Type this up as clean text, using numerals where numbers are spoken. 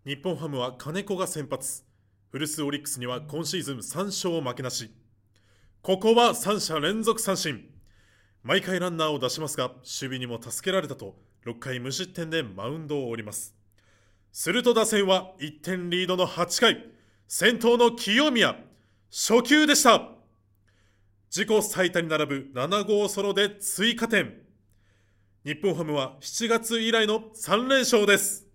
日本ハムは金子が先発。古巣オリックスには今シーズン3勝負けなし。ここは3者連続三振。毎回ランナーを出しますが、守備にも助けられたと、6回無失点でマウンドを降ります。すると打線は1点リードの8回、先頭の清宮、初球でした。自己最多に並ぶ7号ソロで追加点。日本ハムは7月以来の3連勝です。